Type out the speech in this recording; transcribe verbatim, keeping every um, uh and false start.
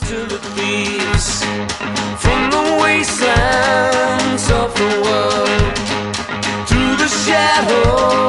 to the thieves from the wastelands of the world, through the shadows